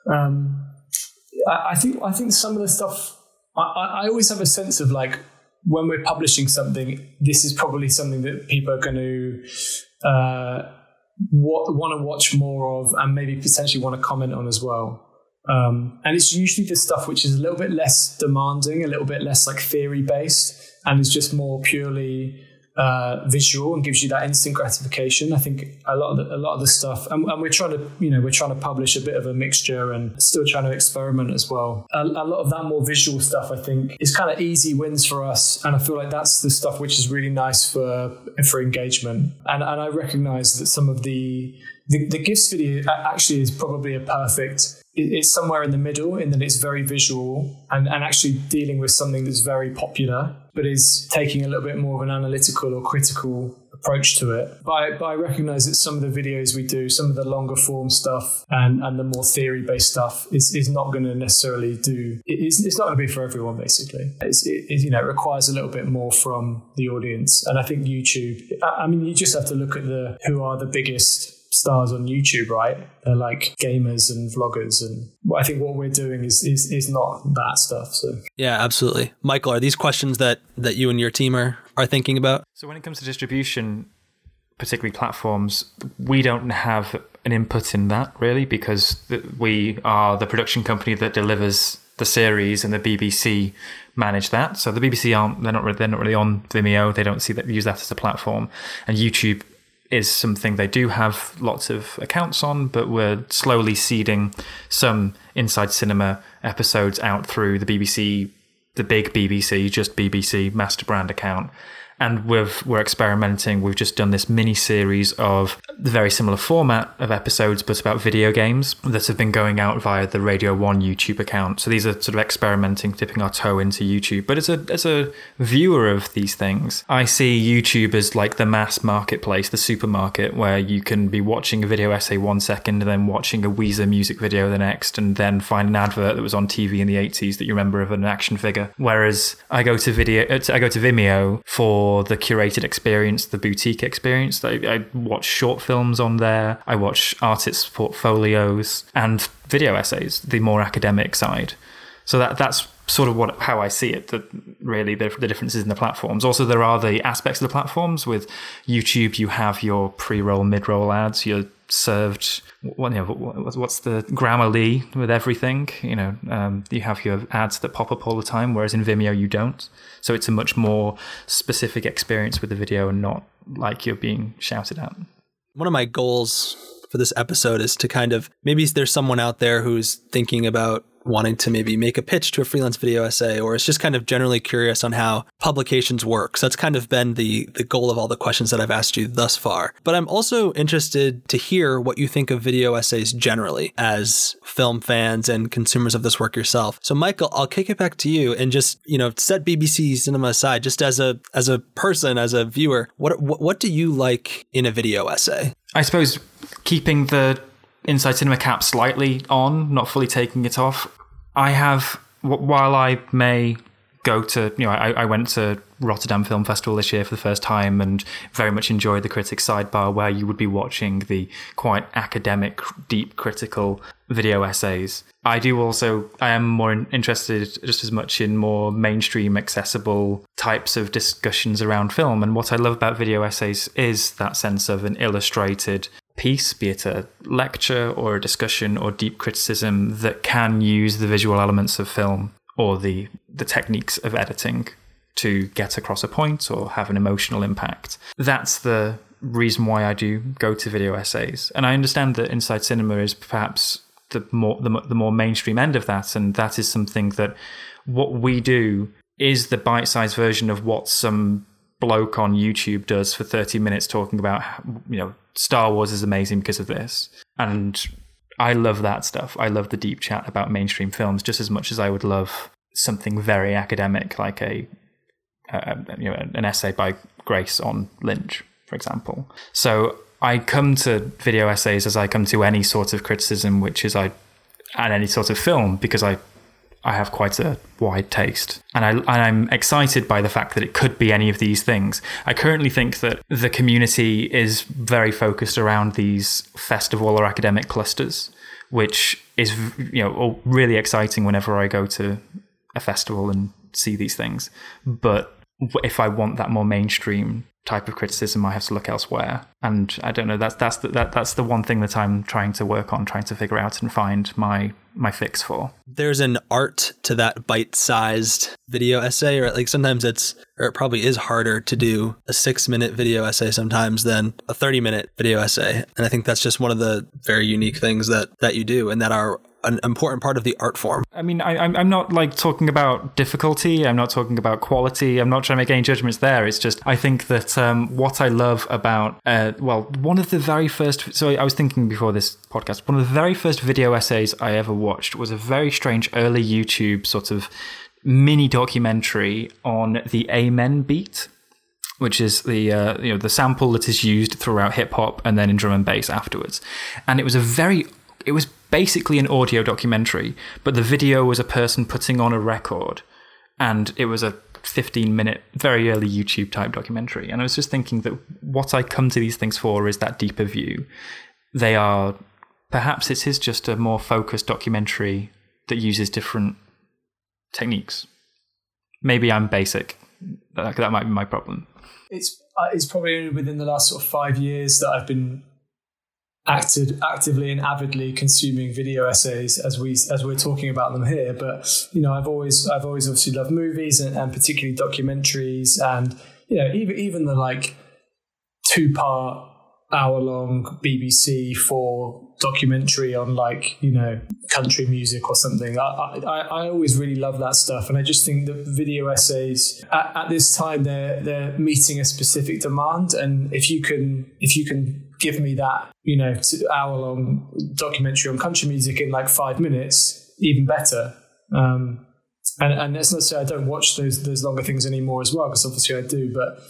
I think some of the stuff, I always have a sense of like, when we're publishing something, this is probably something that people are going to want to watch more of, and maybe potentially want to comment on as well. And it's usually the stuff which is a little bit less demanding, a little bit less like theory based, and is just more purely visual and gives you that instant gratification. I think a lot of the stuff, and we're trying to publish a bit of a mixture and still trying to experiment as well. A lot of that more visual stuff, I think, is kind of easy wins for us, and I feel like that's the stuff which is really nice for engagement. And I recognize that some of the GIFs video actually is probably it's somewhere in the middle, in that it's very visual and actually dealing with something that's very popular, but is taking a little bit more of an analytical or critical approach to it. But I recognize that some of the videos we do, some of the longer form stuff and the more theory-based stuff is not going to necessarily do, it's not going to be for everyone, basically. It requires a little bit more from the audience. And I think YouTube, I mean, you just have to look at who are the biggest stars on YouTube, right? They're like gamers and vloggers, and I think what we're doing is not that stuff. So yeah, absolutely. Michael, are these questions that you and your team are thinking about? So when it comes to distribution, particularly platforms, we don't have an input in that really, because we are the production company that delivers the series, and the BBC manage that. So the BBC they're not really on Vimeo. They don't use that as a platform, and YouTube is something they do have lots of accounts on, but we're slowly seeding some Inside Cinema episodes out through the BBC, the big BBC, just BBC master brand account. And we're experimenting. We've just done this mini series of the very similar format of episodes, but about video games that have been going out via the Radio 1 YouTube account. So these are sort of experimenting, dipping our toe into YouTube. But as a viewer of these things, I see YouTube as like the mass marketplace, the supermarket, where you can be watching a video essay 1 second and then watching a Weezer music video the next, and then find an advert that was on TV in the 80s that you remember of an action figure. Whereas I go to Vimeo for the curated experience, the boutique experience. I watch short films on there. I watch artists' portfolios and video essays, the more academic side. So that's sort of how I see it, that really the differences in the platforms. Also, there are the aspects of the platforms. With YouTube, you have your pre-roll, mid-roll ads. You're served, what's the Grammarly with everything? You have your ads that pop up all the time, whereas in Vimeo you don't. So it's a much more specific experience with the video and not like you're being shouted at. One of my goals for this episode is to kind of, maybe there's someone out there who's thinking about wanting to maybe make a pitch to a freelance video essay, or is just kind of generally curious on how publications work. So that's kind of been the goal of all the questions that I've asked you thus far. But I'm also interested to hear what you think of video essays generally as film fans and consumers of this work yourself. So Michael, I'll kick it back to you and just, set BBC Cinema aside, just as a person, as a viewer, what do you like in a video essay? I suppose keeping the Inside Cinema cap slightly on, not fully taking it off. I have, while I may go to, I went to Rotterdam Film Festival this year for the first time and very much enjoyed the critics sidebar, where you would be watching the quite academic, deep critical video essays. I am more interested just as much in more mainstream, accessible types of discussions around film. And what I love about video essays is that sense of an illustrated piece, be it a lecture or a discussion or deep criticism, that can use the visual elements of film or the techniques of editing to get across a point or have an emotional impact. That's the reason why I do go to video essays. And I understand that Inside Cinema is perhaps the more mainstream end of that, and that is something that what we do is the bite-sized version of what some bloke on YouTube does for 30 minutes talking about, Star Wars is amazing because of this. And I love that stuff. I love the deep chat about mainstream films just as much as I would love something very academic like an essay by Grace on Lynch, for example. So I come to video essays as I come to any sort of criticism, and any sort of film, because I have quite a wide taste. And I'm excited by the fact that it could be any of these things. I currently think that the community is very focused around these festival or academic clusters, which is really exciting whenever I go to a festival and see these things. But if I want that more mainstream type of criticism, I have to look elsewhere. And I don't know, that's the one thing that I'm trying to work on, trying to figure out and find my fix for. There's an art to that bite-sized video essay, or like sometimes it probably is harder to do a 6-minute video essay sometimes than a 30-minute video essay. And I think that's just one of the very unique things that you do and that are an important part of the art form. I mean, I'm not like talking about difficulty. I'm not talking about quality. I'm not trying to make any judgments there. It's just, I think that what I love about, one of the very first, so I was thinking before this podcast, one of the very first video essays I ever watched was a very strange early YouTube sort of mini documentary on the Amen beat, which is the sample that is used throughout hip hop and then in drum and bass afterwards. And it was basically an audio documentary, but the video was a person putting on a record, and it was a 15-minute, very early YouTube type documentary. And I was just thinking that what I come to these things for is that deeper view. Perhaps it is just a more focused documentary that uses different techniques. Maybe I'm basic. That might be my problem. It's probably only within the last sort of 5 years that I've been actively and avidly consuming video essays as we're talking about them here. But I've always obviously loved movies and particularly documentaries, and even the like 2-part hour-long BBC 4 documentary on like, you know, country music or something. I always really love that stuff. And I just think that video essays at this time, they're meeting a specific demand. And if you can give me that, you know, 2-hour-long documentary on country music in like 5 minutes, even better. And that's not to say I don't watch those longer things anymore as well, because obviously I do, but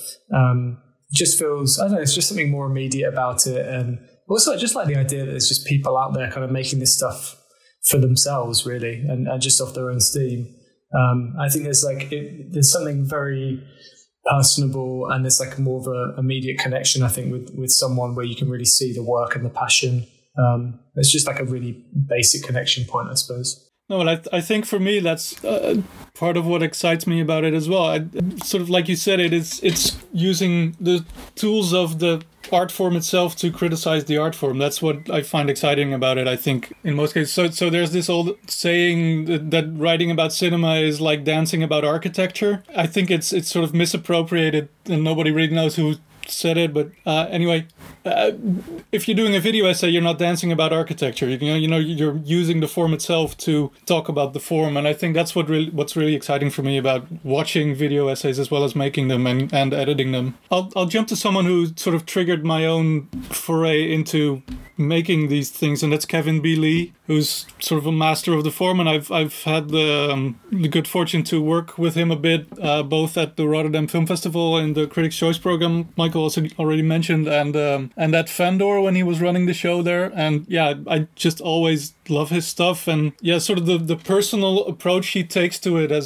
just feels, I don't know, it's just something more immediate about it. And also I just like the idea that there's just people out there kind of making this stuff for themselves, really, and just off their own steam. I think there's something very personable, and there's like more of a immediate connection, I think, with someone where you can really see the work and the passion. It's just like a really basic connection point, I suppose. No, well, I think for me that's part of what excites me about it as well. Sort of like you said, it's using the tools of the art form itself to criticize the art form. That's what I find exciting about it, I think, in most cases. So there's this old saying that writing about cinema is like dancing about architecture. I think it's sort of misappropriated, and nobody really knows who said it, but anyway, if you're doing a video essay, you're not dancing about architecture. You know, you're using the form itself to talk about the form, and I think that's what's really exciting for me about watching video essays as well as making them and editing them. I'll jump to someone who sort of triggered my own foray into making these things, and that's Kevin B. Lee, who's sort of a master of the form, and I've had the good fortune to work with him a bit, both at the Rotterdam Film Festival and the Critics' Choice program Michael also already mentioned, and at Fandor when he was running the show there. And yeah, I just always love his stuff, and yeah, sort of the personal approach he takes to it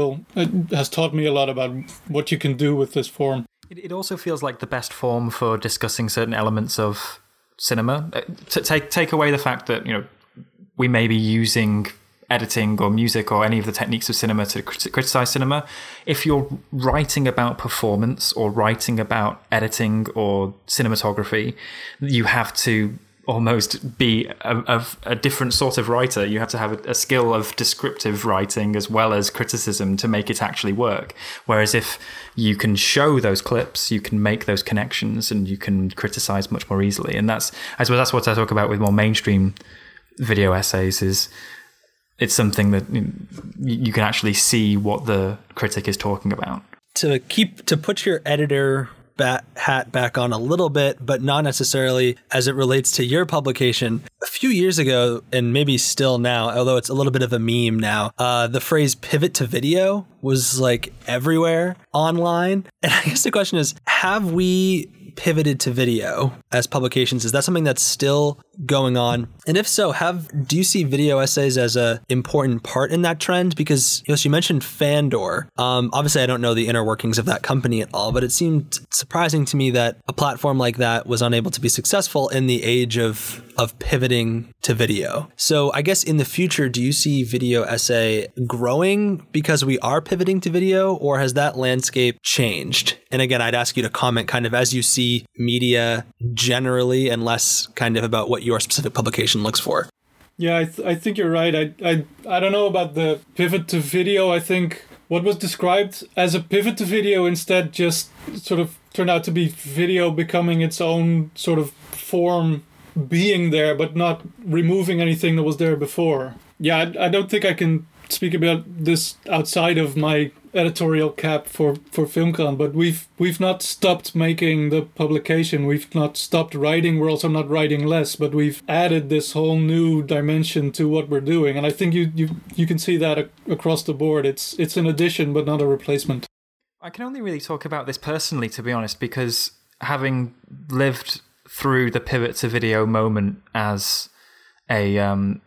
has taught me a lot about what you can do with this form. It also feels like the best form for discussing certain elements of cinema. To take away the fact that, you know, we may be using editing or music or any of the techniques of cinema to criticize cinema. If you're writing about performance or writing about editing or cinematography, you have to almost be a different sort of writer. You have to have a skill of descriptive writing as well as criticism to make it actually work. Whereas if you can show those clips, you can make those connections and you can criticize much more easily. And I suppose that's what I talk about with more mainstream video essays, is it's something that you can actually see what the critic is talking about. To put your editor hat back on a little bit, but not necessarily as it relates to your publication. A few years ago, and maybe still now, although it's a little bit of a meme now, the phrase pivot to video was like everywhere online. And I guess the question is, have we pivoted to video as publications? Is that something that's still going on? And if so, do you see video essays as a important part in that trend? Because you mentioned Fandor. Obviously, I don't know the inner workings of that company at all, but it seemed surprising to me that a platform like that was unable to be successful in the age of pivoting to video. So I guess in the future, do you see video essay growing because we are pivoting to video, or has that landscape changed? And again, I'd ask you to comment kind of as you see media generally, and less kind of about what your specific publication looks for. Yeah, I think you're right. I don't know about the pivot to video. I think what was described as a pivot to video instead just sort of turned out to be video becoming its own sort of form, being there, but not removing anything that was there before. Yeah, I don't think I can speak about this outside of my editorial cap for FilmCon, but we've not stopped making the publication. We've not stopped writing. We're also not writing less, but we've added this whole new dimension to what we're doing. And I think you can see that across the board. It's an addition, but not a replacement. I can only really talk about this personally, to be honest, because having lived through the pivot to video moment as a kind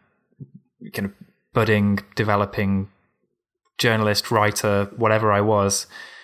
of budding, developing journalist, writer, whatever I was,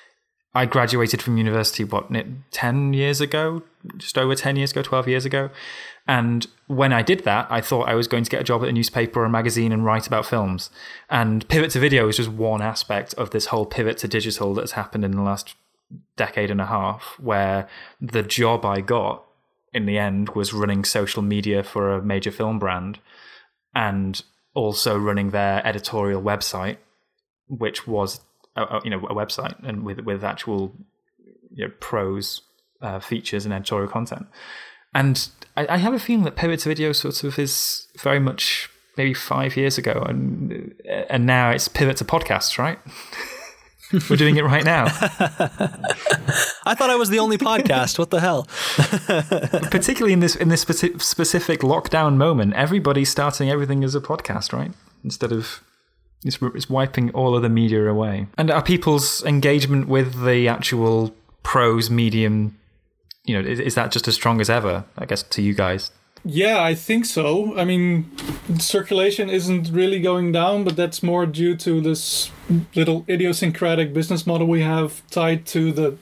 I graduated from university, 10 years ago? Just over 10 years ago, 12 years ago. And when I did that, I thought I was going to get a job at a newspaper or a magazine and write about films. And pivot to video is just one aspect of this whole pivot to digital that's happened in the last decade and a half, where the job I got in the end was running social media for a major film brand and also running their editorial website, which was a website and with actual prose features and editorial content. And I have a feeling that Pivot to Video sort of is very much maybe 5 years ago, and now it's Pivot to Podcasts, right? We're doing it right now. I thought I was the only podcast. What the hell? Particularly in this specific lockdown moment, everybody's starting everything as a podcast, right? Instead of it's wiping all other media away. And are people's engagement with the actual prose medium, is that just as strong as ever, I guess, to you guys? Yeah, I think so. I mean, circulation isn't really going down, but that's more due to this little idiosyncratic business model we have tied to the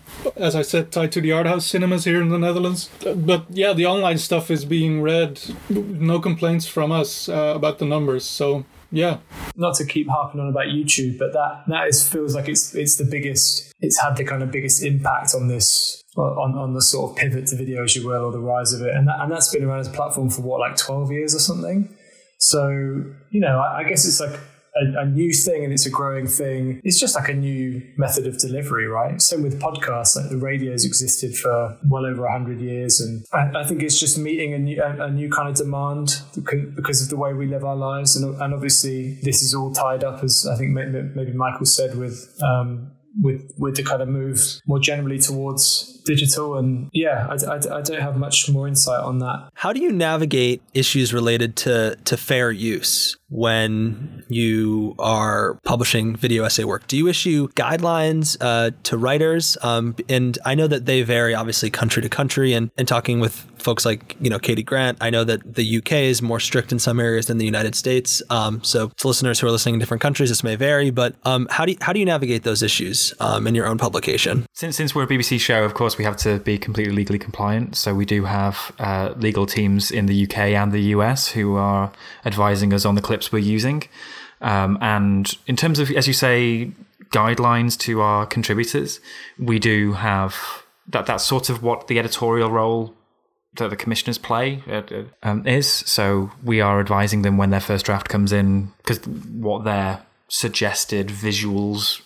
art house cinemas here in the Netherlands. But yeah, the online stuff is being read. No complaints from us about the numbers. So yeah. Not to keep harping on about YouTube, but that feels like it's the biggest. It's had the kind of biggest impact on this. On the sort of pivot to video, as you will, or the rise of it. And that's been around as a platform for 12 years or something. So, I guess it's like a new thing and it's a growing thing. It's just like a new method of delivery, right? Same with podcasts, like the radio's existed for well over 100 years. And I think it's just meeting a new kind of demand because of the way we live our lives. And obviously this is all tied up, as I think maybe Michael said, with the kind of move more generally towards digital. And yeah, I don't have much more insight on that. How do you navigate issues related to fair use when you are publishing video essay work? Do you issue guidelines to writers? And I know that they vary obviously country to country, and talking with folks like, Katie Grant, I know that the UK is more strict in some areas than the United States. So to listeners who are listening in different countries, this may vary, but how do you navigate those issues in your own publication? Since we're a BBC show, of course, we have to be completely legally compliant. So we do have legal teams in the UK and the US who are advising us on the clips we're using. And in terms of, as you say, guidelines to our contributors, we do have that's sort of what the editorial role that the commissioners play is. So we are advising them when their first draft comes in, because what their suggested visuals,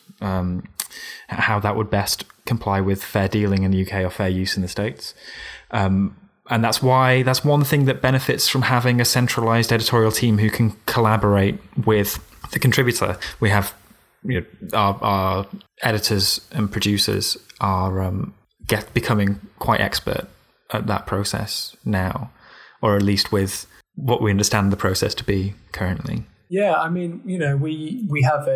how that would best comply with fair dealing in the UK or fair use in the States. And that's one thing that benefits from having a centralized editorial team who can collaborate with the contributor. We have, our editors and producers are becoming quite expert at that process now, or at least with what we understand the process to be currently. Yeah, I mean, we have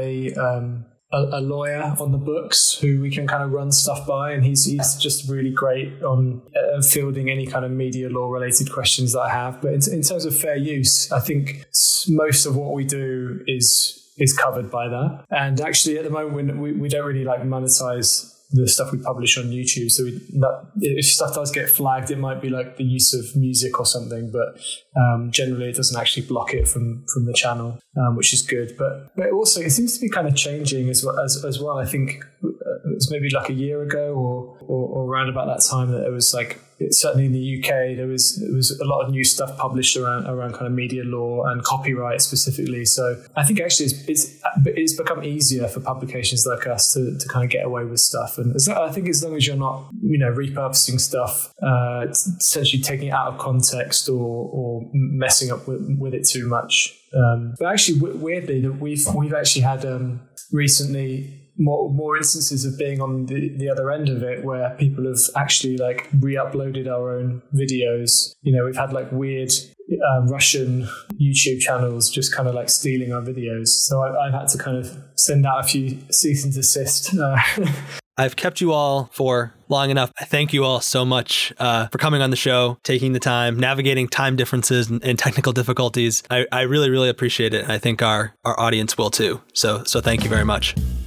a lawyer on the books who we can kind of run stuff by, and he's just really great on fielding any kind of media law related questions that I have. But in terms of fair use, I think most of what we do is covered by that. And actually at the moment we don't really monetize the stuff we publish on YouTube. So if stuff does get flagged, it might be like the use of music or something, but generally it doesn't actually block it from the channel, which is good. But also it seems to be kind of changing as well. I think it was maybe like a year ago or around about that time that it was certainly in the UK, there was a lot of new stuff published around kind of media law and copyright specifically. So I think actually it's become easier for publications like us to kind of get away with stuff. And I think as long as you're not, repurposing stuff, essentially taking it out of context or messing up with it too much. But actually, weirdly, that we've actually had recently more instances of being on the other end of it, where people have actually re-uploaded our own videos. We've had weird Russian YouTube channels just kind of stealing our videos. So I've had to kind of send out a few cease and desist. I've kept you all for long enough. I thank you all so much for coming on the show, taking the time, navigating time differences and technical difficulties. I really, really appreciate it. And I think our audience will too. So thank you very much.